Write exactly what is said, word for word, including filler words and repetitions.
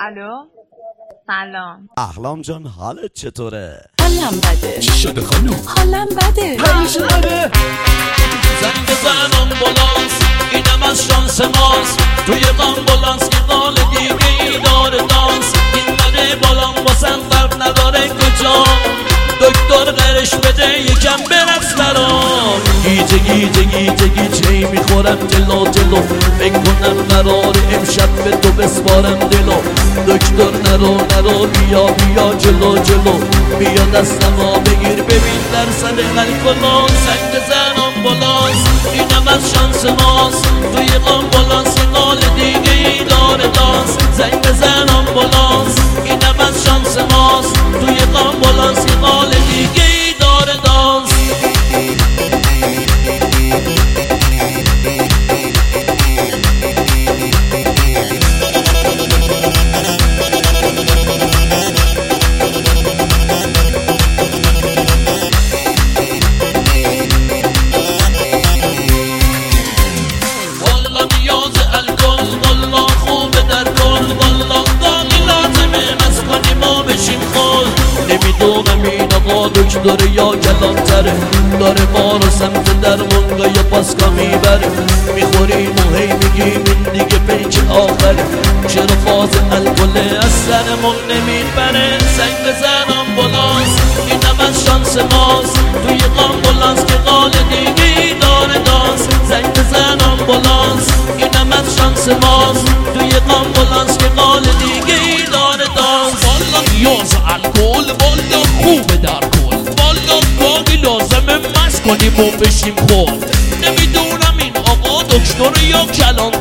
الو سلام. احلام جان حالت چطوره؟ حالم بده. چی شده خانوم؟ حالم بده. حالش بده. زنگ بزن آمبولانس، اینم از شانس ماست. توی آمبولانس یه قال دیگه ای داره دانس. این منه بالام واسم فرق نداره کجا، دکتر قرش بده یکم برقص برام. گیجه گیجه گیجه گیجه میخورم جلو جلو، فکر کنم قرار امشب به تو بسپارم دلو. دکتر نرو نرو بیا بیا جلو جلو، بیا دستمو بگیر ببین درصد الکلون. زنگ بزن آمبولانس، اینم از شانس ماست. توی آمبولانس یه قال دیگه ای داره دانس. زنگ بزن آمبولانس، اینم از شانس ماست. توی آمبولانس یه قال دیگه ای داره دانس. نمیدونم این آقا دکتر یا کلانتره، داره ما رو سمت درمونگاه یا پاسکا میبره. میخوریم و هی میگیم این دیگه پیچ آخره، چرا فاز الکل از سرمون نمیبره. زنگ بزن آمبولانس، اینم از شانس ماست. توی آمبولانس که قال دیگه ای داره دانس. زنگ بزن آمبولانس، اینم از شانس ماست. توی آمبولانس که قال دیگه ای داره دانس. والا نیاز الکل، والا خوبه در کل، والا گاهی لازمه مست کنیم و بشیم خود. نمیدونم این آقا دکتر یا کلان